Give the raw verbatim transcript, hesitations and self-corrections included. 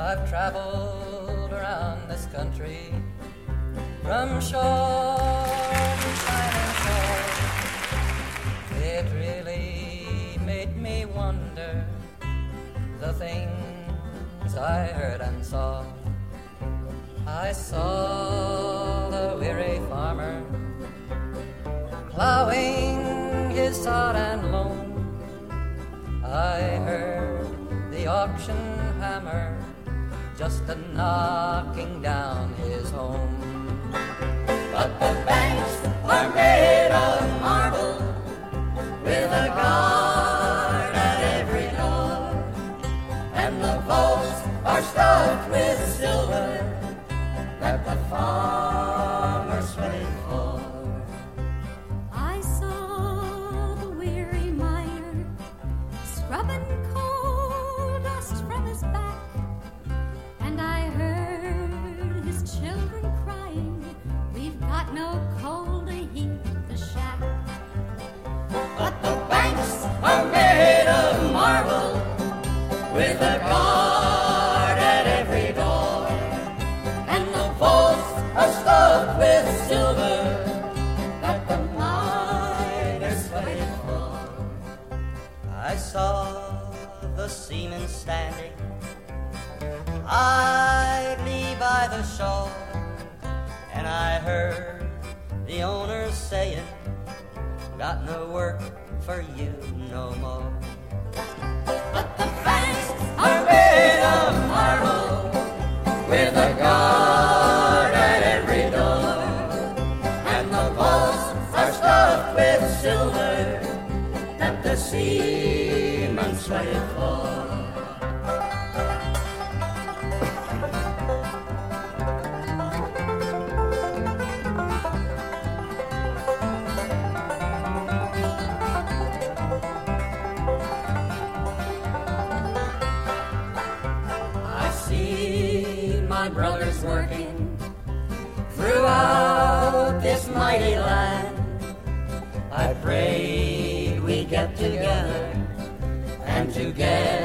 I've traveled around this country from shore to shining shore. It really made me wonder the things I heard and saw. I saw the weary farmer plowing his sod and loam. I heard the auction hammer just a knocking down his home. But the banks are made of marble with a guard at every door, and the vaults are stuffed with silver that the farmers sweat for. I saw the weary miner scrubbing coal dust from his back, and I heard his children crying, we've got no coal to heat the shack. But the banks are made of marble with a guard at every door, and the vaults are stuffed with silver that the miners sweat for. I saw the seamen standing idly by the shore, and I heard the owners saying, got no work for you no more. But the banks are made of marble with a guard at every door, and the vaults are stuffed with silver that the seamen sweat for. My brothers working throughout this mighty land. I prayed we get together and together